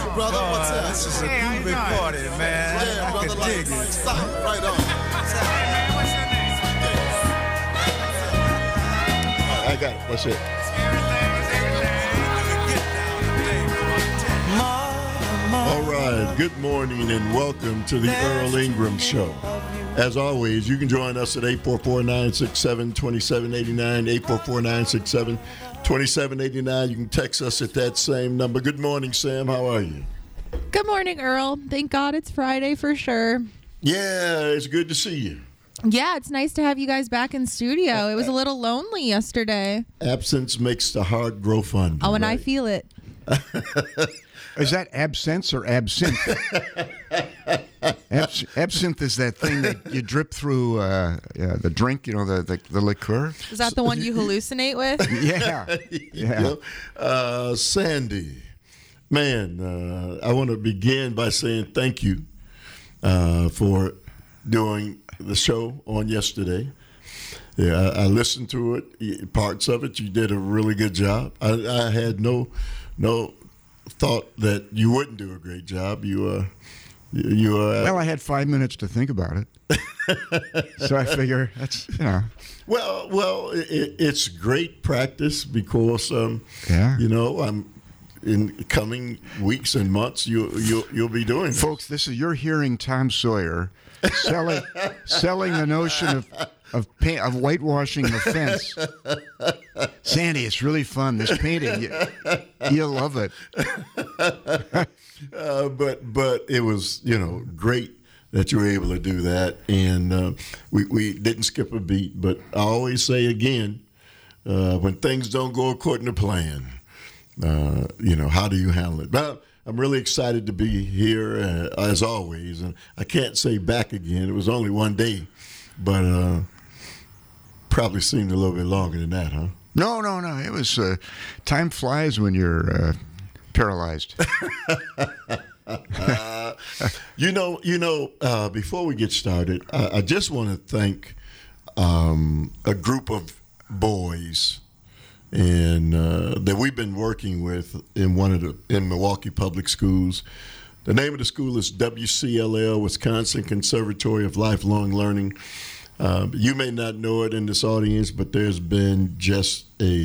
brother. Boy, What's up? this is a Hey, how you groovy doing? party, man. Yeah, I brother. can Like, dig it. stop. Right on. Hey, man, what's your name? I got it. What's it? Everything was everything. All right. Good morning and welcome to the Earl Ingram Show. As always, you can join us at 844-967-2789, 844-967-2789. You can text us at that same number. Good morning, Sam. How are you? Good morning, Earl. Thank God it's Friday for sure. Yeah, it's good to see you. Yeah, it's nice to have you guys back in studio. It was a little lonely yesterday. Absence makes the heart grow fonder. Oh, and I right? feel it. Is that absinthe or absinthe? Absinthe is that thing that you drip through the drink, the liqueur. Is that the one you hallucinate with? Yeah. Yeah. Sandy, man, I want to begin by saying thank you for doing the show on yesterday. Yeah, I listened to it, parts of it. You did a really good job. I had no thought that you wouldn't do a great job. You Well, I had 5 minutes to think about it, so I figure that's Well, it's great practice because Yeah. I'm in coming weeks and months you'll be doing this. Folks, you're hearing Tom Sawyer selling the notion of whitewashing the fence. Sandy, it's really fun. This painting, you'll love it. But it was great that you were able to do that, and we didn't skip a beat. But I always say again, when things don't go according to plan, how do you handle it? But I'm really excited to be here as always, and I can't say back again. It was only one day, but probably seemed a little bit longer than that, huh? No. It was time flies when you're paralyzed. Before we get started, I just want to thank a group of boys and that we've been working with in Milwaukee Public Schools. The name of the school is WCLL, Wisconsin Conservatory of Lifelong Learning. You may not know it in this audience, but there's been just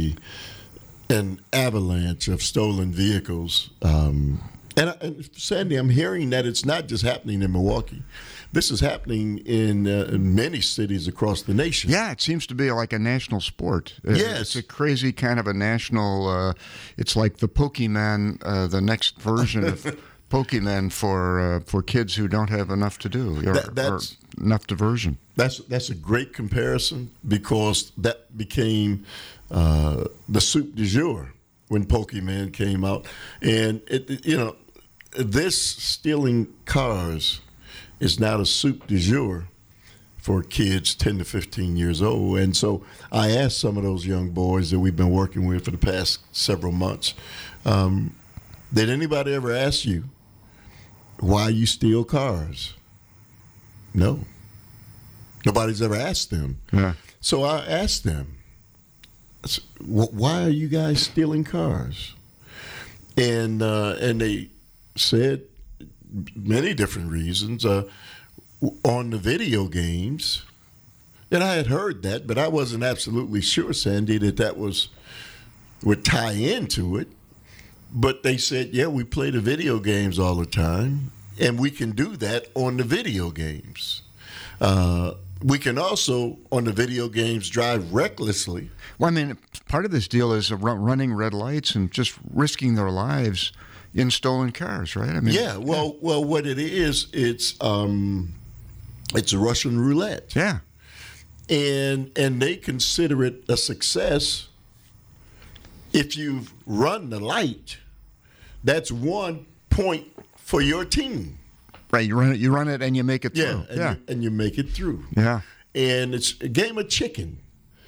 an avalanche of stolen vehicles. And Sandy, I'm hearing that it's not just happening in Milwaukee. This is happening in many cities across the nation. Yeah, it seems to be like a national sport. Yes. It's a crazy kind of a national, it's like the Pokemon, the next version of Pokemon for kids who don't have enough to do or enough diversion. That's a great comparison because that became the soup du jour when Pokemon came out. And, this stealing cars is now the soup du jour for kids 10 to 15 years old. And so I asked some of those young boys that we've been working with for the past several months, did anybody ever ask you why you steal cars? No. Nobody's ever asked them. Yeah. So I asked them, why are you guys stealing cars? And they said many different reasons. On the video games, and I had heard that, but I wasn't absolutely sure, Sandy, that would tie into it. But they said, yeah, we play the video games all the time, and we can do that on the video games. We can also, on the video games, drive recklessly. Well, I mean, part of this deal is running red lights and just risking their lives in stolen cars, right? I mean, Well, what it is, it's Russian roulette. Yeah. And they consider it a success if you've run the light. That's 1 point for your team. Right, you run it, and you make it through. And you make it through. Yeah. And it's a game of chicken,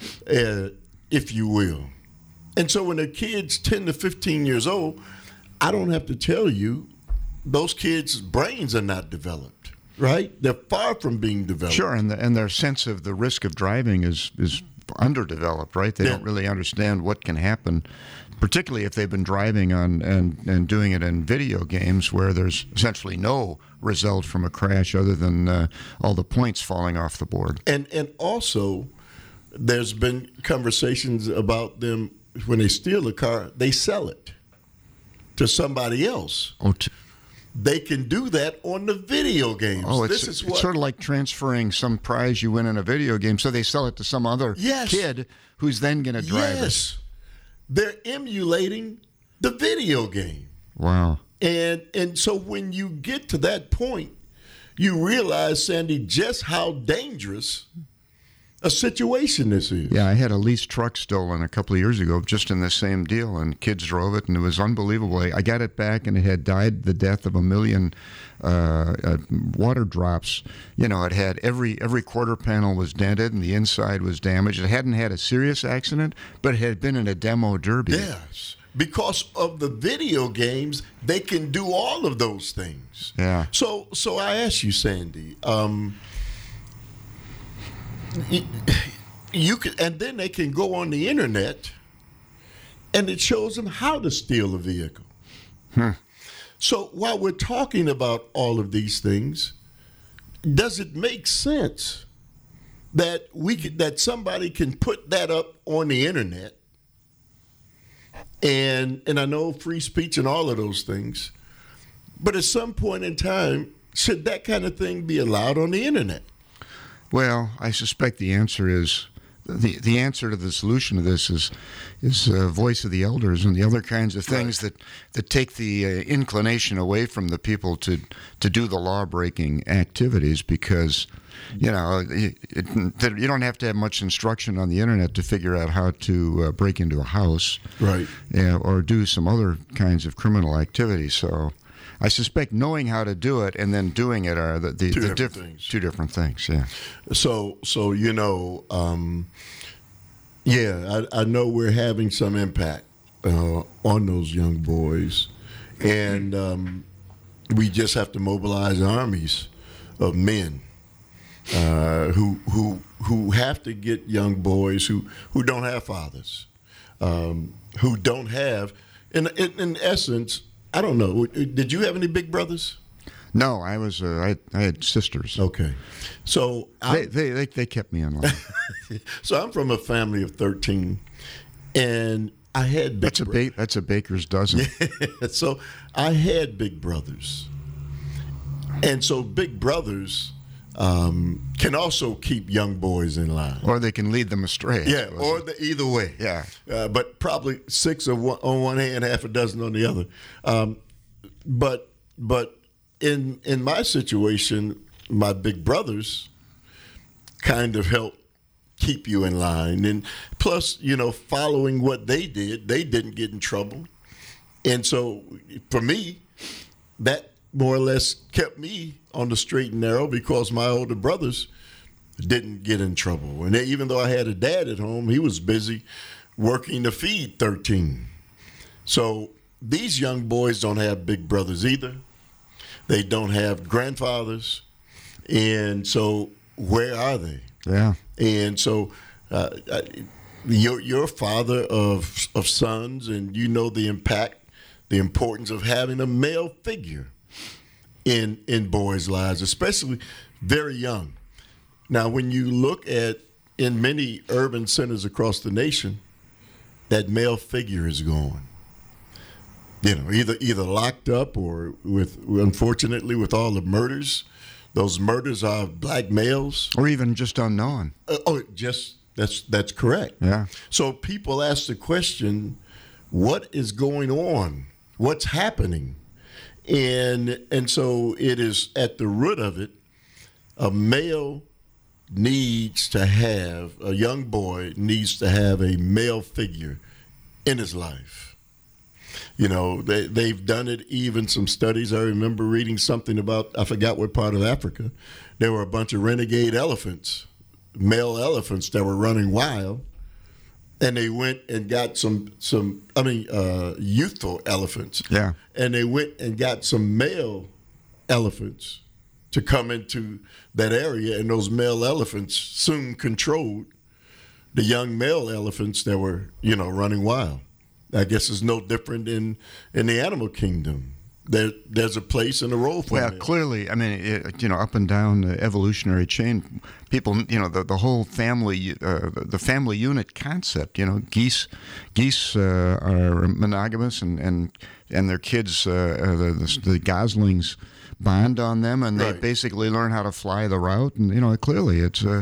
if you will. And so when the kids 10 to 15 years old, I don't have to tell you, those kids' brains are not developed, right? They're far from being developed. Sure, and their sense of the risk of driving is underdeveloped, right? They Yeah. don't really understand what can happen, particularly if they've been driving on and doing it in video games where there's essentially no result from a crash other than all the points falling off the board. And also, there's been conversations about them when they steal a car, they sell it to somebody else. They can do that on the video games. It's sort of like transferring some prize you win in a video game, so they sell it to some other Yes. kid who's then going to drive it. Yes, they're emulating the video game. Wow. And so when you get to that point, you realize, Sandy, just how dangerous a situation this is. Yeah, I had a leased truck stolen a couple of years ago, just in the same deal, and kids drove it, and it was unbelievable. I got it back, and it had died the death of 1 million water drops. You know, it had every quarter panel was dented, and the inside was damaged. It hadn't had a serious accident, but it had been in a demo derby. Yes. Because of the video games, they can do all of those things. Yeah. So I ask you, Sandy, you can, and then they can go on the internet, and it shows them how to steal a vehicle. So while we're talking about all of these things, does it make sense that that somebody can put that up on the internet? And I know free speech and all of those things, but at some point in time, should that kind of thing be allowed on the internet? Well, I suspect the answer is the answer to the solution to this is voice of the elders and the other kinds of things that take the inclination away from the people to do the law breaking activities, because you know you don't have to have much instruction on the internet to figure out how to break into a house, Right. or do some other kinds of criminal activities. So I suspect knowing how to do it and then doing it are the two different things. Yeah. So you know, I know we're having some impact on those young boys, and we just have to mobilize armies of men who have to get young boys who don't have fathers, who don't have, in essence. I don't know. Did you have any big brothers? No, I was. I had sisters. Okay, so They kept me in line. so I'm from a family of 13, and I had big. That's a baker's dozen. So I had big brothers, and so big brothers can also keep young boys in line, Or they can lead them astray. yeah, or either way. Yeah. But probably 6 on one hand, half a dozen on the other. But in my situation, my big brothers kind of helped keep you in line, and plus, you know, following what they did, they didn't get in trouble, and so for me, that more or less kept me on the straight and narrow, because my older brothers didn't get in trouble. And even though I had a dad at home, he was busy working to feed 13. So these young boys don't have big brothers either. They don't have grandfathers. And so where are they? Yeah. And so you're a father of sons, and you know the impact, the importance of having a male figure in boys' lives, especially very young. Now, when you look at in many urban centers across the nation, that male figure is gone. You know, either locked up or unfortunately with all the murders. Those murders are black males. Or even just unknown. That's correct. Yeah. So people ask the question, what is going on? What's happening? And so it is at the root of it, a male needs to have, a young boy needs to have a male figure in his life. You know, they've done it, even some studies. I remember reading something about, I forgot what part of Africa, there were a bunch of renegade elephants, male elephants that were running wild, and they went and got youthful elephants. Yeah. And they went and got some male elephants to come into that area, and those male elephants soon controlled the young male elephants that were, running wild. I guess it's no different in the animal kingdom. There's a place and a role for Well, them. clearly, I mean, up and down the evolutionary chain, people, the whole family, the family unit concept. Geese are monogamous, and their kids, the goslings, bond on them, and they Right. basically learn how to fly the route. And clearly,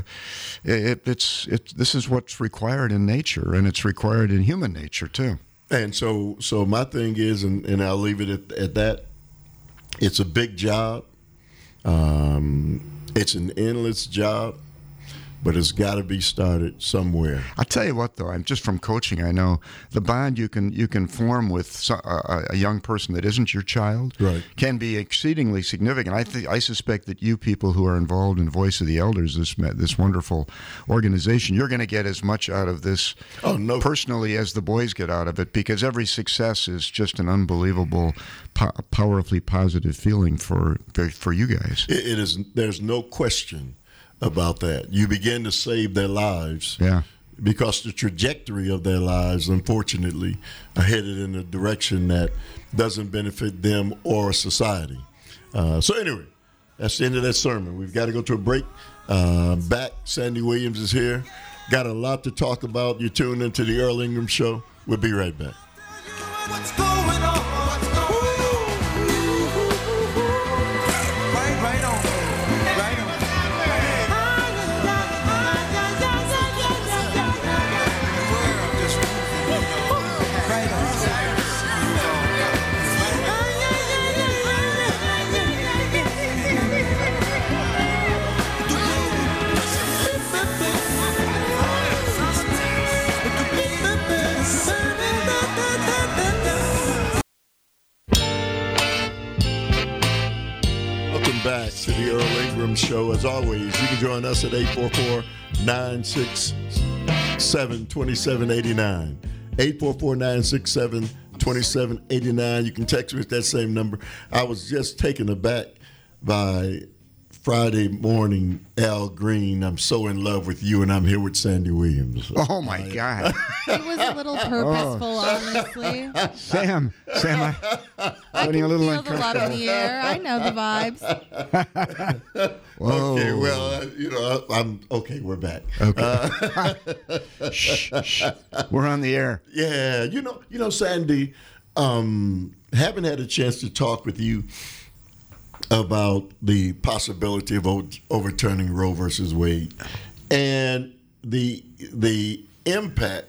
this is what's required in nature, and it's required in human nature too. And so my thing is, and I'll leave it at that. It's a big job. It's an endless job, but it's got to be started somewhere. I tell you what, though, I'm just from coaching. I know the bond you can form with a young person that isn't your child Right. can be exceedingly significant. I suspect that you people who are involved in Voice of the Elders, this wonderful organization, you're going to get as much out of this No. personally as the boys get out of it, because every success is just an unbelievable, powerfully positive feeling for you guys. It is. There's no question about that. You begin to save their lives. Yeah. Because the trajectory of their lives, unfortunately, are headed in a direction that doesn't benefit them or society. So anyway, that's the end of that sermon. We've got to go to a break. Back, Sandy Williams is here. Got a lot to talk about. You're tuned into the Earl Ingram Show. We'll be right back. What's going on? Right on. Right on. Right Welcome back to the Earl Ingram Show. As always, you can join us at 844-967-2789. 844-967-2789. You can text me at that same number. I was just taken aback by Friday morning, Al Green. I'm so in love with you, and I'm here with Sandy Williams. Oh my God, It was a little purposeful, honestly. Sam, I getting a can little feel the love in the air. I know the vibes. Whoa. Okay, well, I'm okay. We're back. Okay. Shh. We're on the air. Yeah, Sandy, haven't had a chance to talk with you about the possibility of overturning Roe versus Wade and the impact.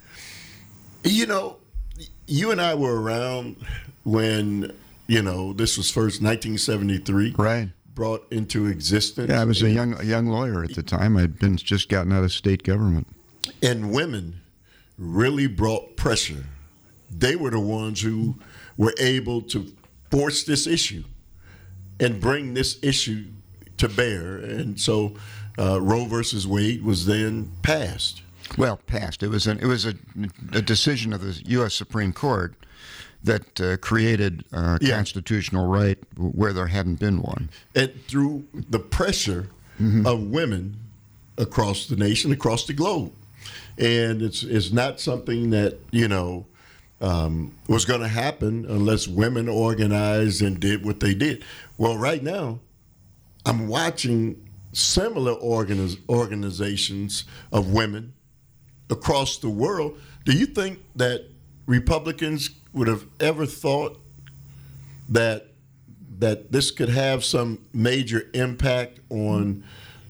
You and I were around when this was first 1973, Right. brought into existence. Yeah, I was a young lawyer at the time. I'd been just gotten out of state government. And women really brought pressure. They were the ones who were able to force this issue and bring this issue to bear. And so Roe versus Wade was then passed. Well, passed. It was a decision of the U.S. Supreme Court that created a constitutional right where there hadn't been one. And through the pressure of women across the nation, across the globe. And it's not something that, was going to happen unless women organized and did what they did. Well, right now, I'm watching similar organizations of women across the world. Do you think that Republicans would have ever thought that this could have some major impact on,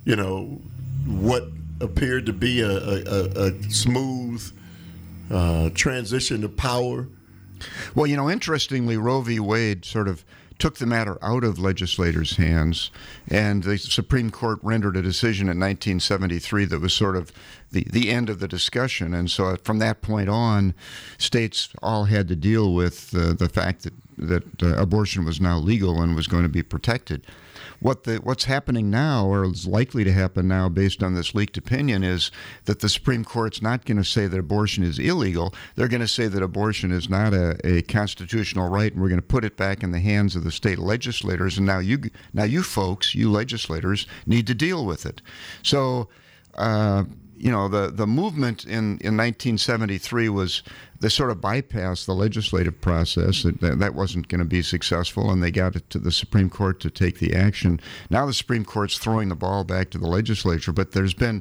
what appeared to be a smooth transition to power? Well, interestingly, Roe v. Wade sort of took the matter out of legislators' hands, and the Supreme Court rendered a decision in 1973 that was sort of the end of the discussion. And so from that point on, states all had to deal with the fact that abortion was now legal and was going to be protected. What's happening now, or is likely to happen now based on this leaked opinion, is that the Supreme Court's not going to say that abortion is illegal. They're going to say that abortion is not a constitutional right, and we're going to put it back in the hands of the state legislators. And now you folks, you legislators, need to deal with it. So the movement in 1973 was they sort of bypassed the legislative process. That wasn't going to be successful, and they got it to the Supreme Court to take the action. Now the Supreme Court's throwing the ball back to the legislature, but there's been,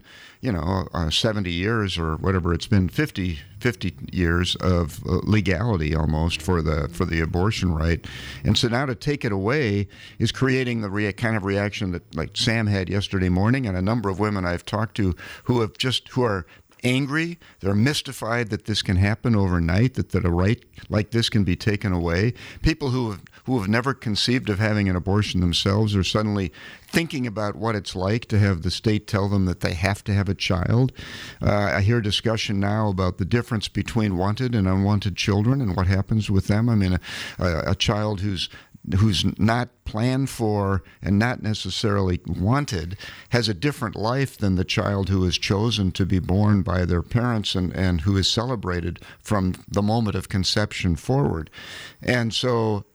70 years or whatever it's been, 50 years of legality almost for the abortion right, and so now to take it away is creating the kind of reaction that like Sam had yesterday morning, and a number of women I've talked to who are angry. They're mystified that this can happen overnight, that a right like this can be taken away. People who have never conceived of having an abortion themselves are suddenly thinking about what it's like to have the state tell them that they have to have a child. I hear discussion now about the difference between wanted and unwanted children and what happens with them. I mean, a child who's not planned for and not necessarily wanted has a different life than the child who is chosen to be born by their parents and who is celebrated from the moment of conception forward. And so,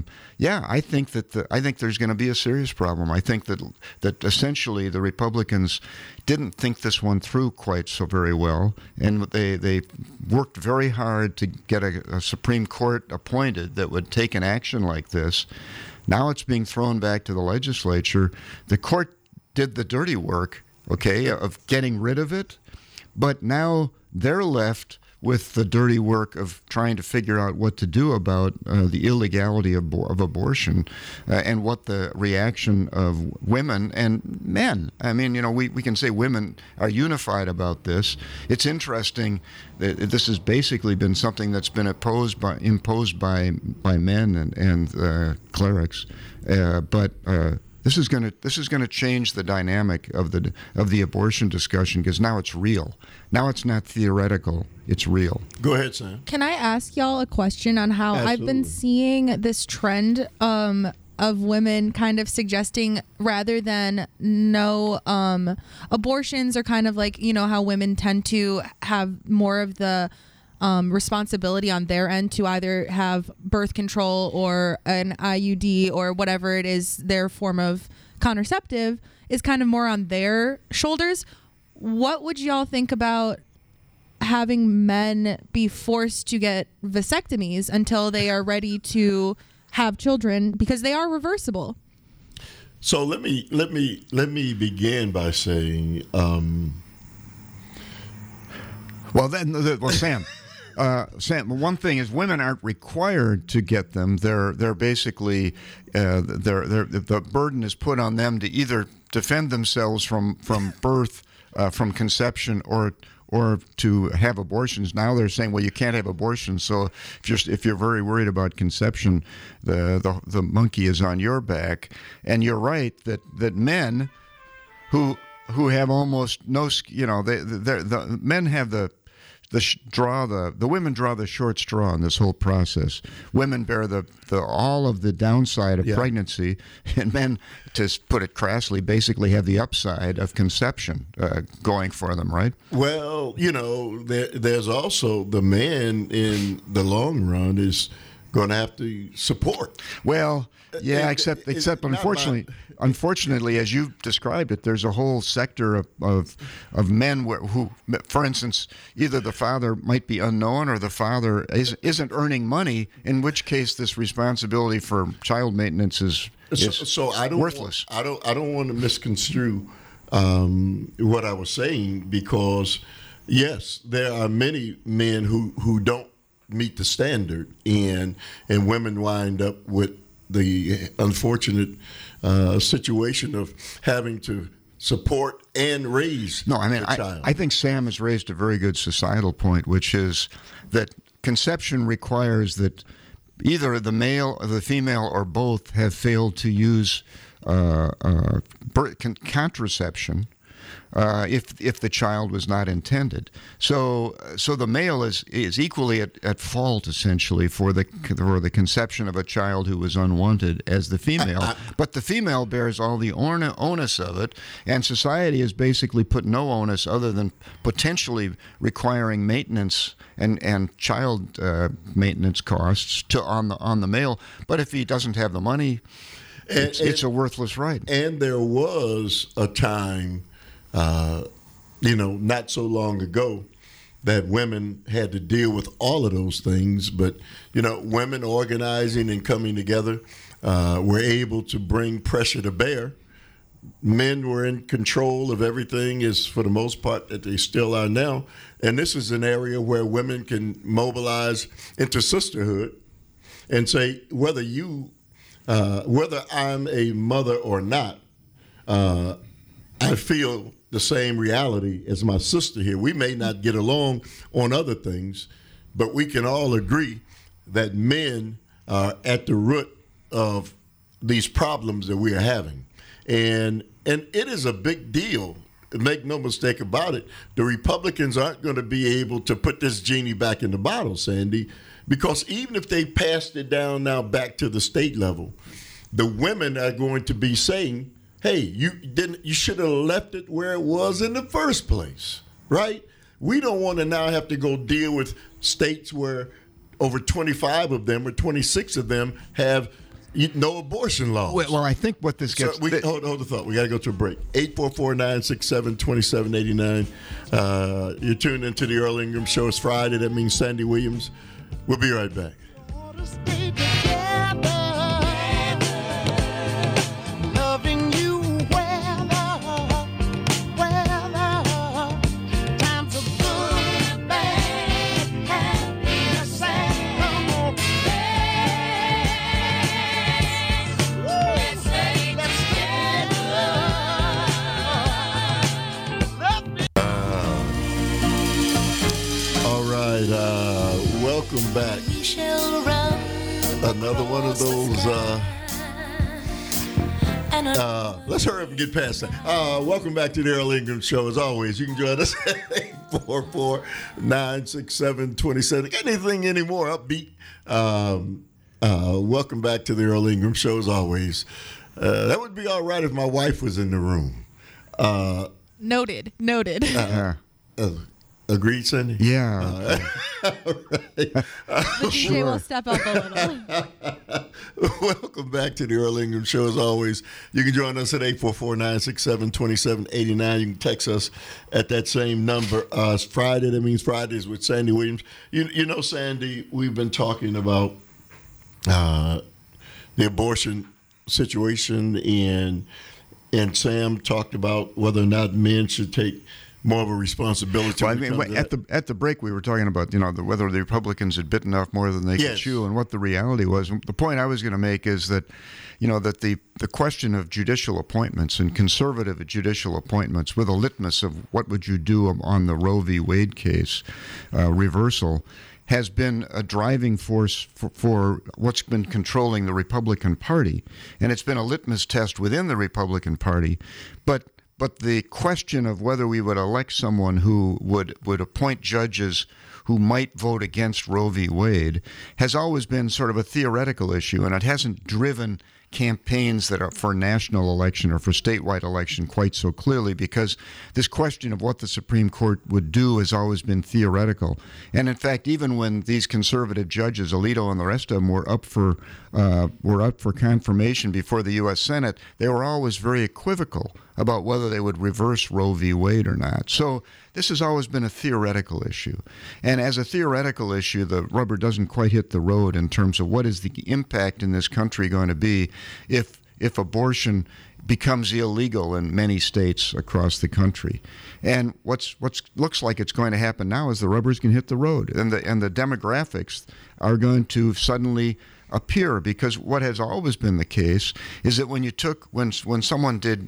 I think there's going to be a serious problem. I think that essentially the Republicans didn't think this one through quite so very well, and they worked very hard to get a Supreme Court appointed that would take an action like this. Now it's being thrown back to the legislature. The court did the dirty work, of getting rid of it, but now they're left with the dirty work of trying to figure out what to do about the illegality of abortion and what the reaction of women and men. I mean, we can say women are unified about this. It's interesting that this has basically been something that's been imposed by men and clerics, but. This is going to change the dynamic of the abortion discussion because now it's real. Now it's not theoretical. It's real. Go ahead, Sam. Can I ask y'all a question on how Absolutely. I've been seeing this trend of women kind of suggesting rather than no abortions are kind of like, how women tend to have more of the responsibility on their end to either have birth control or an IUD or whatever it is, their form of contraceptive is kind of more on their shoulders. What would y'all think about having men be forced to get vasectomies until they are ready to have children because they are reversible? So let me begin by saying, Sam. Sam, one thing is women aren't required to get them. They're basically the burden is put on them to either defend themselves from birth, from conception, or to have abortions. Now they're saying, well, you can't have abortions. So if you're very worried about conception, the monkey is on your back. And you're right that men who have almost no, the men have the women draw the short straw in this whole process. Women bear all of the downside of pregnancy, and men, to put it crassly, basically have the upside of conception going for them, right? Well, there's also the man in the long run is going to have to support. Well, yeah, except unfortunately, as you described it, there's a whole sector of men who, for instance, either the father might be unknown or the father isn't earning money, in which case this responsibility for child maintenance is worthless. I don't want to misconstrue what I was saying, because yes, there are many men who don't meet the standard, and women wind up with the unfortunate situation of having to support and raise a child. I think Sam has raised a very good societal point, which is that conception requires that either the male or the female or both have failed to use contraception if the child was not intended. So the male is equally at fault, essentially, for the conception of a child who was unwanted as the female. But the female bears all the onus of it, and society has basically put no onus other than potentially requiring maintenance and child maintenance costs on the male. But if he doesn't have the money, it's a worthless right. And there was a time not so long ago, that women had to deal with all of those things. But, women organizing and coming together were able to bring pressure to bear. Men were in control of everything, as for the most part that they still are now. And this is an area where women can mobilize into sisterhood and say, whether I'm a mother or not, I feel the same reality as my sister here. We may not get along on other things, but we can all agree that men are at the root of these problems that we are having. And it is a big deal. Make no mistake about it. The Republicans aren't going to be able to put this genie back in the bottle, Sandy, because even if they passed it down now back to the state level, the women are going to be saying, hey, you should have left it where it was in the first place, right? We don't want to now have to go deal with states where over 25 of them or 26 of them have no abortion laws. Well, I think what this gets... hold the thought. We got to go to a break. 844-967-2789. You're tuned into the Earl Ingram Show. It's Friday. That means Sandy Williams. We'll be right back. Welcome back. Another one of those. Let's hurry up and get past that. Welcome back to the Earl Ingram Show. As always, you can join us at 844-967-27. Anything anymore upbeat? Welcome back to the Earl Ingram Show. As always, that would be all right if my wife was in the room. Noted. Agreed, Cindy? Yeah. Right. DJ will step up a little. Welcome back to the Earl Ingram Show. As always, you can join us at 844-967-2789. You can text us at that same number. It's Friday. That means Fridays with Sandy Williams. You know, Sandy, we've been talking about the abortion situation, and Sam talked about whether or not men should take more of a responsibility. Well, I mean, at the break, we were talking about whether the Republicans had bitten off more than they could chew, and what the reality was. The point I was going to make is that, that the question of judicial appointments and conservative judicial appointments, with a litmus of what would you do on the Roe v. Wade case reversal, has been a driving force for what's been controlling the Republican Party, and it's been a litmus test within the Republican Party, But the question of whether we would elect someone who would appoint judges who might vote against Roe v. Wade has always been sort of a theoretical issue, and it hasn't driven campaigns that are for national election or for statewide election quite so clearly, because this question of what the Supreme Court would do has always been theoretical. And in fact, even when these conservative judges, Alito and the rest of them, were up for confirmation before the U.S. Senate, they were always very equivocal about whether they would reverse Roe v. Wade or not. So this has always been a theoretical issue. And as a theoretical issue, the rubber doesn't quite hit the road in terms of what is the impact in this country going to be if abortion becomes illegal in many states across the country. And what's looks like it's going to happen now is the rubber's going to hit the road, and the demographics are going to suddenly appear, because what has always been the case is that when someone did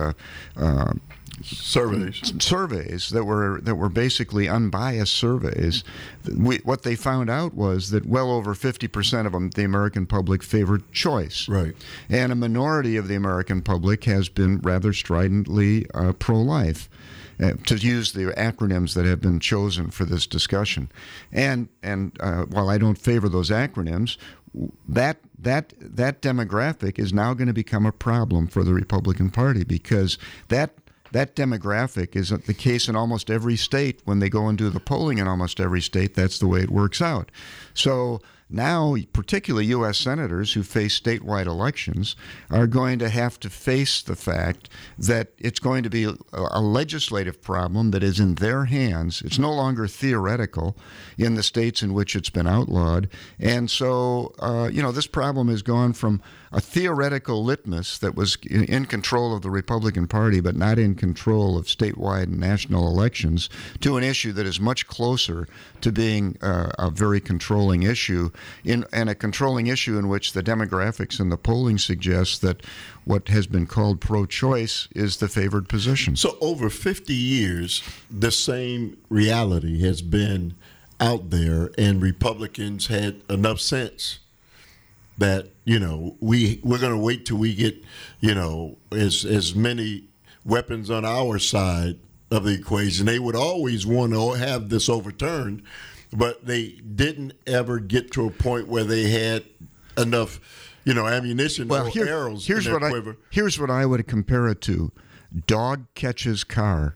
surveys that were basically unbiased surveys, what they found out was that well over 50% of them, the American public, favored choice. Right. And a minority of the American public has been rather stridently pro-life, to use the acronyms that have been chosen for this discussion. And while I don't favor those acronyms, that demographic is now going to become a problem for the Republican Party, because that demographic is the case in almost every state. When they go and do the polling in almost every state, that's the way it works out. So now, particularly U.S. senators who face statewide elections, are going to have to face the fact that it's going to be a legislative problem that is in their hands. It's no longer theoretical in the states in which it's been outlawed. And so, this problem has gone from a theoretical litmus that was in control of the Republican Party but not in control of statewide and national elections to an issue that is much closer to being a very controlling issue, and a controlling issue in which the demographics and the polling suggests that what has been called pro-choice is the favored position. So over 50 years, the same reality has been out there, and Republicans had enough sense that, we're going to wait till we get, as many weapons on our side of the equation. They would always want to have this overturned, but they didn't ever get to a point where they had enough, ammunition or arrows in their quiver. Here's what I would compare it to. Dog catches car.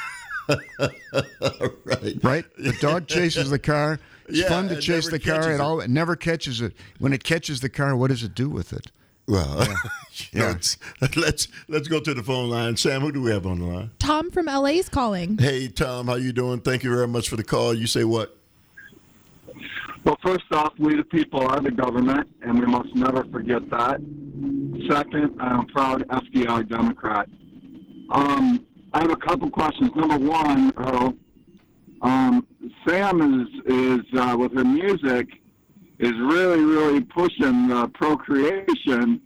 Right? The dog chases the car. It's fun to chase the car. It never catches it. When it catches the car, what does it do with it? Well, let's go to the phone line. Sam, who do we have on the line? Tom from LA is calling. Hey, Tom, how you doing? Thank you very much for the call. You say what? Well, first off, we the people are the government, and we must never forget that. Second, I'm a proud FDR Democrat. I have a couple questions. Number one, Earl, Sam is with her music is really, really pushing the procreation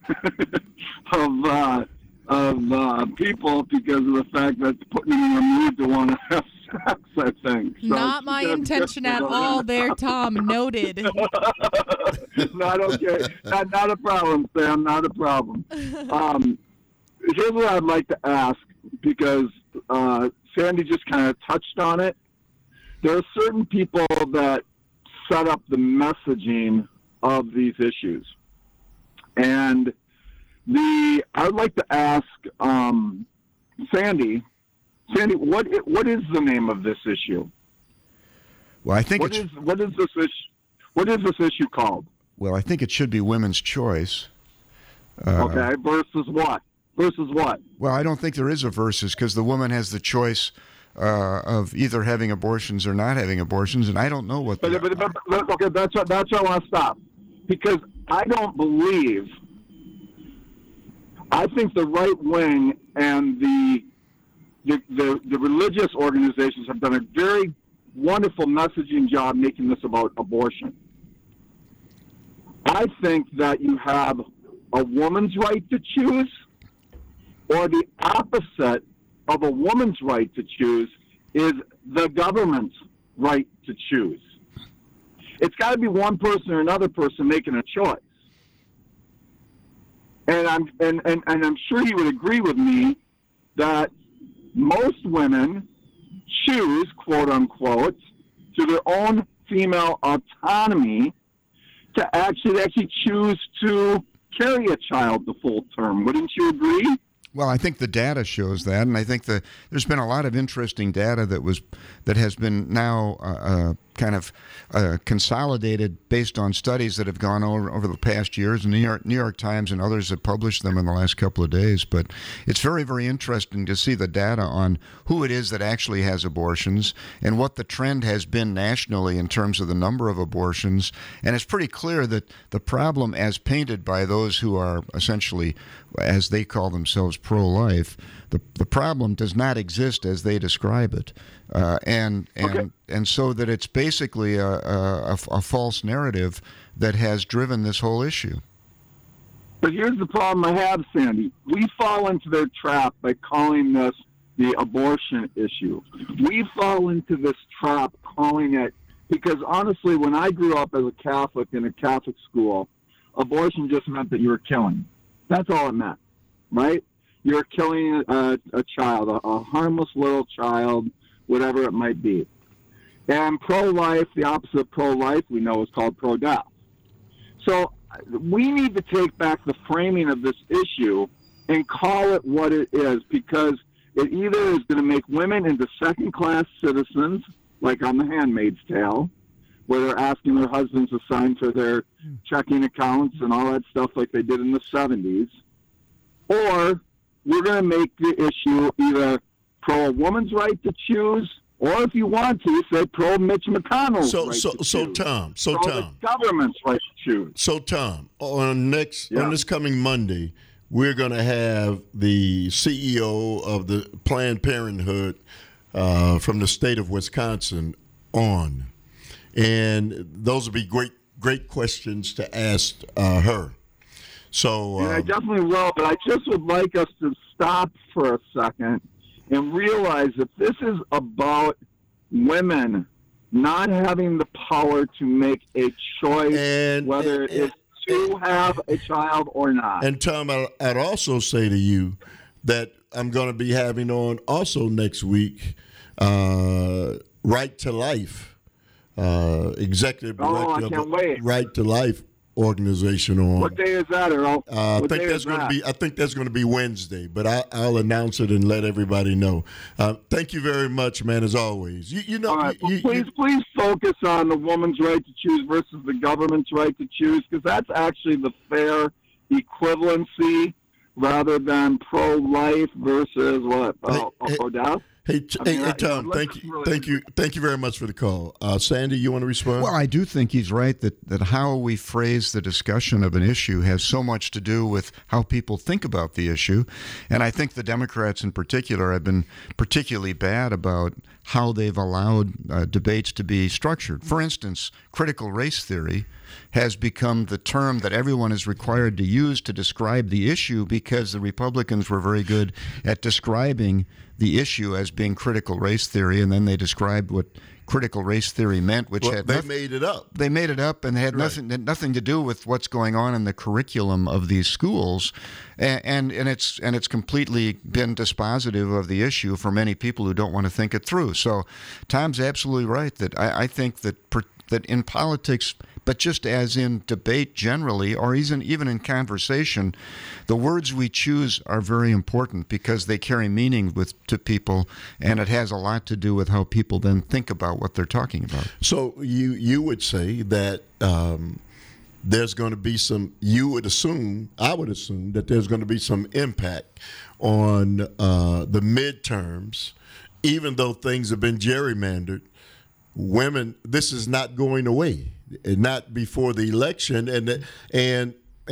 of people because of the fact that it's putting them in a mood to want to have sex, I think. So Not my intention at all there, Tom. Noted. Not okay. Not a problem, Sam. Not a problem. Here's what I'd like to ask, because Sandy just kind of touched on it. There are certain people that set up the messaging of these issues. And I would like to ask Sandy, what is the name of this issue? Well, I think what is this issue called? Well, I think it should be women's choice. Okay, versus what? Versus what? Well, I don't think there is a versus, because the woman has the choice of either having abortions or not having abortions, and I don't know what. Okay, that's where I want to stop, because I don't believe. I think the right wing and the religious organizations have done a very wonderful messaging job making this about abortion. I think that you have a woman's right to choose, or the opposite of a woman's right to choose is the government's right to choose. It's got to be one person or another person making a choice. And I'm sure you would agree with me that most women choose, quote unquote, to their own female autonomy to actually choose to carry a child the full term. Wouldn't you agree? Well, I think the data shows that, and I think there's been a lot of interesting data that has been now kind of consolidated based on studies that have gone over the past years. And New York Times and others have published them in the last couple of days. But it's very, very interesting to see the data on who it is that actually has abortions and what the trend has been nationally in terms of the number of abortions. And it's pretty clear that the problem, as painted by those who are essentially, as they call themselves, pro-life, the problem does not exist as they describe it, and so that it's basically a false narrative that has driven this whole issue. But here's the problem I have, Sandy. We fall into their trap by calling this the abortion issue. We fall into this trap calling it, because honestly, when I grew up as a Catholic in a Catholic school, abortion just meant that you were killing. That's all it meant, right? You're killing a child, a harmless little child, whatever it might be. And pro-life, the opposite of pro-life, we know is called pro-death. So we need to take back the framing of this issue and call it what it is, because it either is going to make women into second-class citizens, like on The Handmaid's Tale, where they're asking their husbands to sign for their checking accounts and all that stuff like they did in the 70s. Or we're going to make the issue either pro a woman's right to choose, or if you want to, say pro Mitch McConnell's right to choose. Tom, the government's right to choose. So Tom, on this coming Monday, we're going to have the CEO of the Planned Parenthood from the state of Wisconsin on, and those will be great questions to ask her. So I definitely will, but I just would like us to stop for a second and realize that this is about women not having the power to make a choice whether it's to have a child or not. And Tom, I'd also say to you that I'm going to be having on also next week Right to Life, executive director of the Right to Life organization on. What day is that, Earl? I think that's going to be Wednesday, but I'll announce it and let everybody know. Thank you very much, man. As always, please focus on the woman's right to choose versus the government's right to choose, because that's actually the fair equivalency, rather than pro-life versus what? Death. Hey, Tom, thank you very much for the call. Sandy, you want to respond? Well, I do think he's right that how we phrase the discussion of an issue has so much to do with how people think about the issue. And I think the Democrats in particular have been particularly bad about how they've allowed debates to be structured. For instance, critical race theory has become the term that everyone is required to use to describe the issue, because the Republicans were very good at describing the issue as being critical race theory, and then they described what critical race theory meant, which they made it up. They made it up, and had nothing to do with what's going on in the curriculum of these schools, and it's completely been dispositive of the issue for many people who don't want to think it through. So, Tom's absolutely right that I think that in politics, but just as in debate generally, or even in conversation, the words we choose are very important because they carry meaning to people, and it has a lot to do with how people then think about what they're talking about. So you would say that there's going to be I would assume that there's going to be some impact on the midterms, even though things have been gerrymandered. Women, this is not going away. Not before the election, and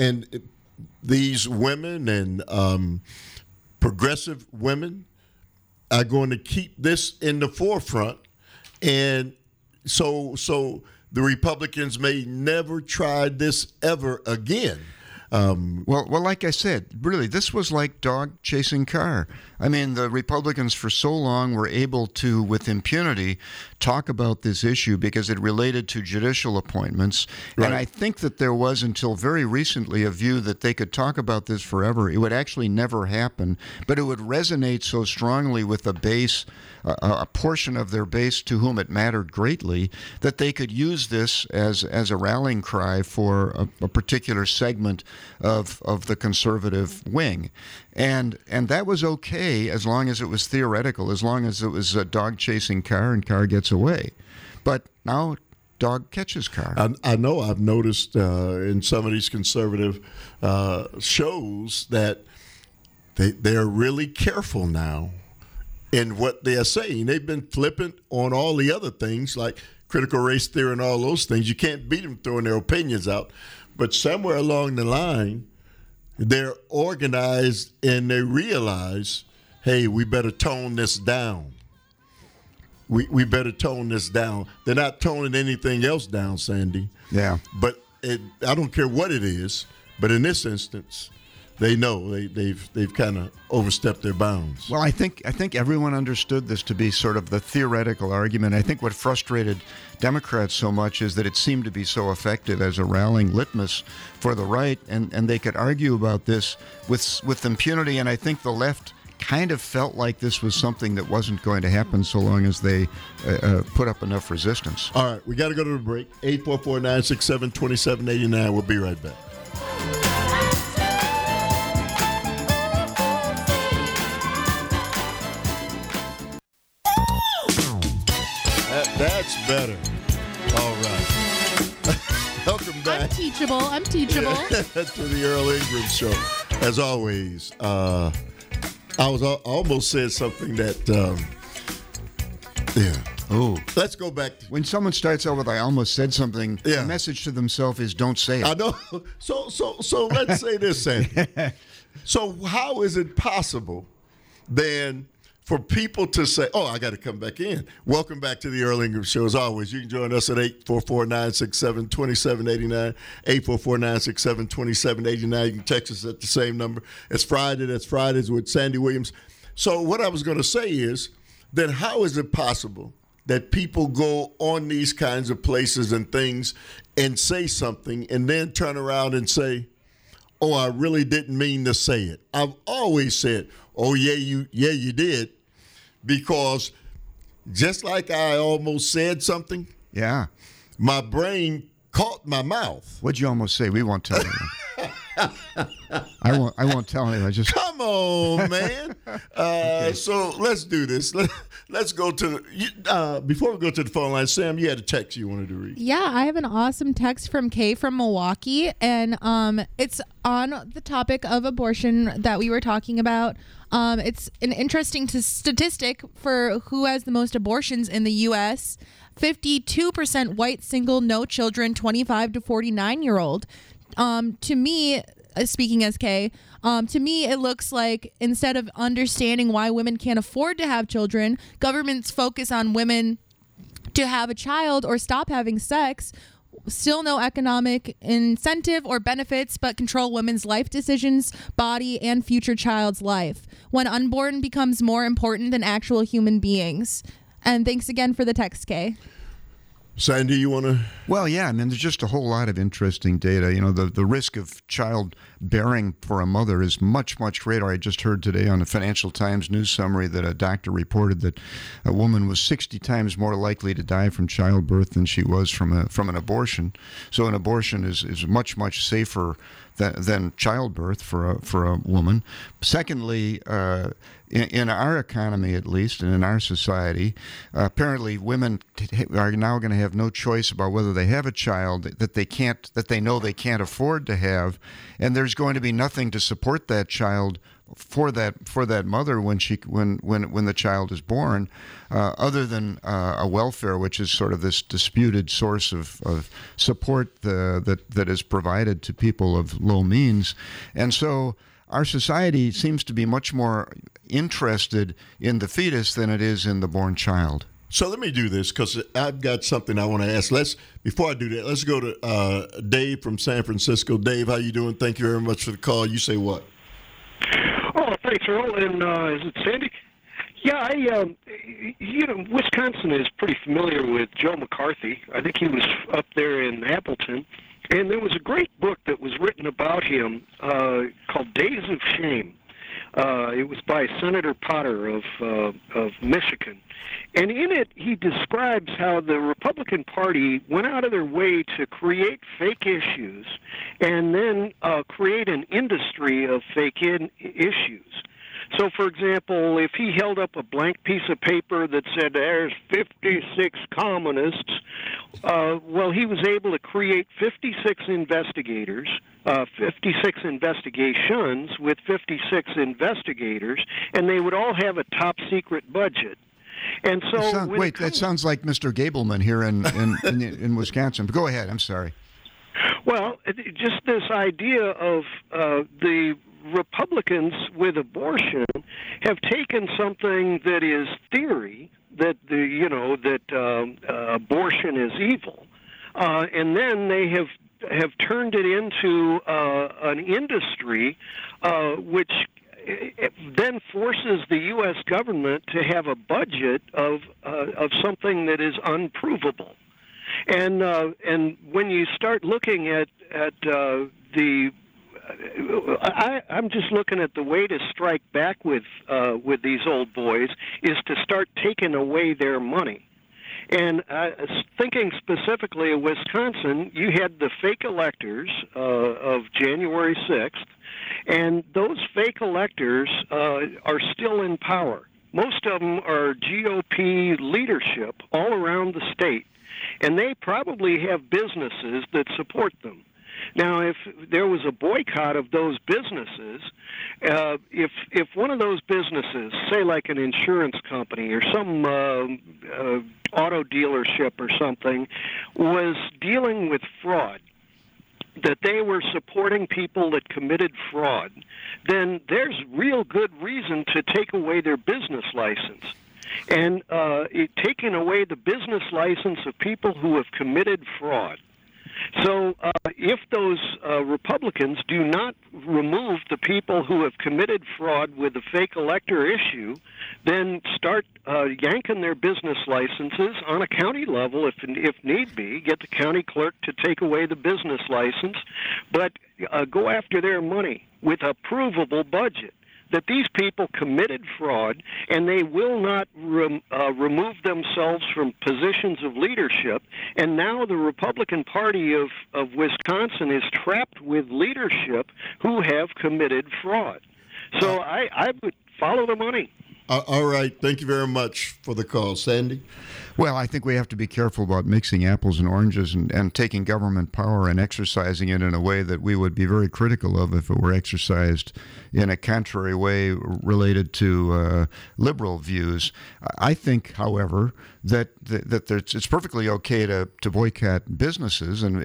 these women and progressive women are going to keep this in the forefront, and so the Republicans may never try this ever again. Well, like I said, really, this was like dog chasing car. I mean, the Republicans for so long were able to, with impunity, talk about this issue because it related to judicial appointments. Right. And I think that there was, until very recently, a view that they could talk about this forever. It would actually never happen, but it would resonate so strongly with a base, a portion of their base to whom it mattered greatly, that they could use this as a rallying cry for a particular segment of the conservative wing. And that was okay as long as it was theoretical, as long as it was a dog chasing car and car gets away. But now dog catches car. I know I've noticed in some of these conservative shows that they're really careful now in what they are saying. They've been flippant on all the other things like critical race theory and all those things. You can't beat them throwing their opinions out. But somewhere along the line, they're organized and they realize, hey, we better tone this down. We better tone this down. They're not toning anything else down, Sandy. Yeah. But I don't care what it is, but in this instance, they know they've kind of overstepped their bounds. Well, I think everyone understood this to be sort of the theoretical argument. I think what frustrated Democrats so much is that it seemed to be so effective as a rallying litmus for the right, and they could argue about this with impunity. And I think the left kind of felt like this was something that wasn't going to happen so long as they put up enough resistance. All right, we got to go to the break. 844-967-2789. We'll be right back. That's better. All right. back teachable. I'm teachable. to the Earl Ingram Show. As always, I almost said something that, Oh, let's go back. when someone starts out with "I almost said something," Yeah. the message to themselves is "Don't say it." I know. So let's say this, Sandy. So how is it possible then for people to say, oh, I got to come back in? Welcome back to the Earl Ingram Show. As always, you can join us at 844-967-2789, 844-967-2789. You can text us at the same number. It's Friday. That's Fridays with Sandy Williams. So what I was going to say is, then how is it possible that people go on these kinds of places and things and say something and then turn around and say, oh, I really didn't mean to say it? I've always said, oh, yeah, you did. Because just like I almost said something, Yeah. my brain caught my mouth. What'd you almost say? We won't tell anyone. I won't tell anyone. Just Come on, man. So let's do this. Let's go to before we go to the phone line, Sam, you had a text you wanted to read. Yeah, I have an awesome text from Kay from Milwaukee, and it's on the topic of abortion that we were talking about. It's an interesting statistic for who has the most abortions in the U.S. 52% white, single, no children, 25 to 49-year-old. To me, speaking as Kay, to me, it looks like instead of understanding why women can't afford to have children, governments focus on women to have a child or stop having sex. Still no economic incentive or benefits, but control women's life decisions, body, and future child's life, when unborn becomes more important than actual human beings. And thanks again for the text, Kay. Sandy, you want to? Well, yeah, I mean, there's just a whole lot of interesting data. You know, the risk of childbearing for a mother is much, much greater. I just heard today on the Financial Times news summary that a doctor reported that a woman was 60 times more likely to die from childbirth than she was from an abortion. So an abortion is much, much safer than childbirth for a woman. Secondly, in our economy, at least, and in our society, apparently women are now going to have no choice about whether they have a child that they know they can't afford to have, and there's going to be nothing to support that child for that mother when the child is born, other than a welfare, which is sort of this disputed source of support that is provided to people of low means. And so our society seems to be much more interested in the fetus than it is in the born child. So let me do this because I've got something I want to ask. Before I do that, let's go to Dave from San Francisco. Dave, how you doing? Thank you very much for the call. You say what? Oh, thanks, Earl. And is it Sandy? Yeah, Wisconsin is pretty familiar with Joe McCarthy. I think he was up there in Appleton. And there was a great book that was written about him called Days of Shame. It was by Senator Potter of Michigan. And in it, he describes how the Republican Party went out of their way to create fake issues and then create an industry of fake issues. So, for example, if he held up a blank piece of paper that said there's 56 communists, well, he was able to create 56 investigators, 56 investigations with 56 investigators, and they would all have a top-secret budget. And so, that sounds like Mr. Gableman here in Wisconsin. Go ahead. I'm sorry. Well, just this idea of the Republicans with abortion have taken something that is theory, that abortion is evil, and then they have turned it into an industry which then forces the U.S. government to have a budget of something that is unprovable. And when you start looking at I'm just looking at the way to strike back with these old boys is to start taking away their money. And thinking specifically of Wisconsin, you had the fake electors of January 6th, and those fake electors are still in power. Most of them are GOP leadership all around the state, and they probably have businesses that support them. Now, if there was a boycott of those businesses, if one of those businesses, say like an insurance company or some auto dealership or something, was dealing with fraud, that they were supporting people that committed fraud, then there's real good reason to take away their business license. And taking away the business license of people who have committed fraud. So if those Republicans do not remove the people who have committed fraud with the fake elector issue, then start yanking their business licenses on a county level, if need be, get the county clerk to take away the business license, but go after their money with a provable budget. That these people committed fraud, and they will not remove themselves from positions of leadership. And now the Republican Party of Wisconsin is trapped with leadership who have committed fraud. So I would follow the money. All right. Thank you very much for the call. Sandy? Well, I think we have to be careful about mixing apples and oranges and taking government power and exercising it in a way that we would be very critical of if it were exercised in a contrary way related to liberal views. I think, however, that it's perfectly okay to boycott businesses, and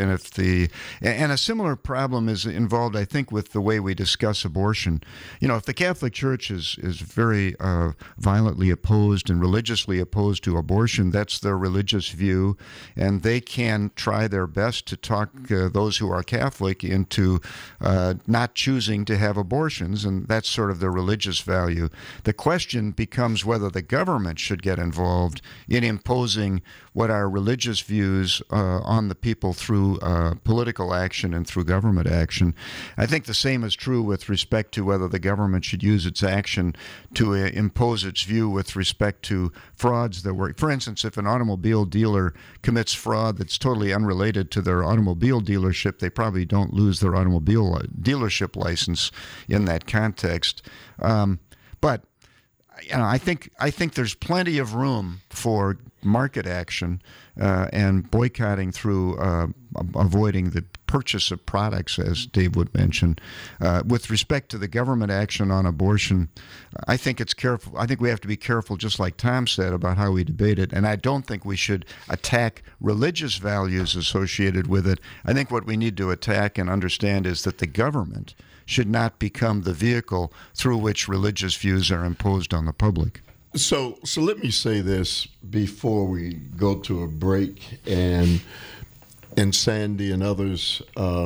a similar problem is involved, I think, with the way we discuss abortion. You know, if the Catholic Church is very violently opposed and religiously opposed to abortion, that's their religious view, and they can try their best to talk those who are Catholic into not choosing to have abortions, and that's sort of their religious value. The question becomes whether the government should get involved in imposing what are religious views on the people through political action and through government action. I think the same is true with respect to whether the government should use its action to impose its view with respect to frauds that were, for instance, if an automobile dealer commits fraud that's totally unrelated to their automobile dealership, they probably don't lose their automobile dealership license in that context. But you know, I think there's plenty of room for market action and boycotting through avoiding the purchase of products, as Dave would mention. With respect to the government action on abortion, I think it's careful. I think we have to be careful, just like Tom said, about how we debate it. And I don't think we should attack religious values associated with it. I think what we need to attack and understand is that the government should not become the vehicle through which religious views are imposed on the public. So let me say this before we go to a break, and Sandy and others,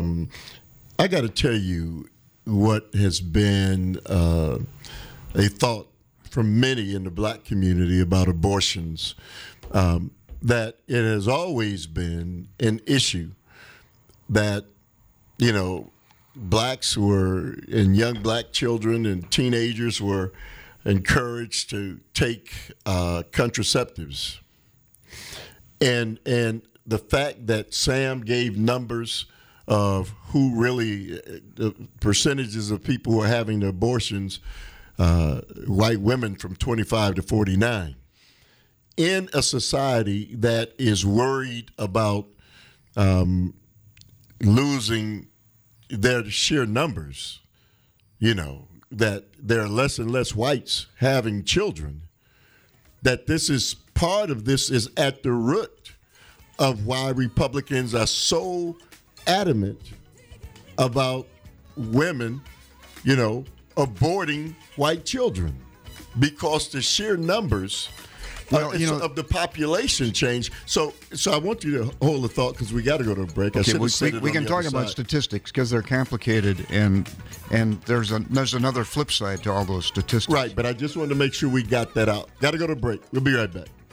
I got to tell you what has been a thought from many in the black community about abortions, that it has always been an issue that, you know, blacks were, and young black children and teenagers were encouraged to take contraceptives. And the fact that Sam gave numbers of who really, the percentages of people who are having the abortions, white women from 25 to 49, in a society that is worried about losing their sheer numbers, you know, that there are less and less whites having children, that this is part of this is at the root of why Republicans are so adamant about women, you know, aborting white children, because the sheer numbers of the population change. So I want you to hold the thought, because we got to go to a break. Okay, we can talk about statistics because they're complicated, and there's another flip side to all those statistics. Right, but I just wanted to make sure we got that out. Got to go to a break. We'll be right back.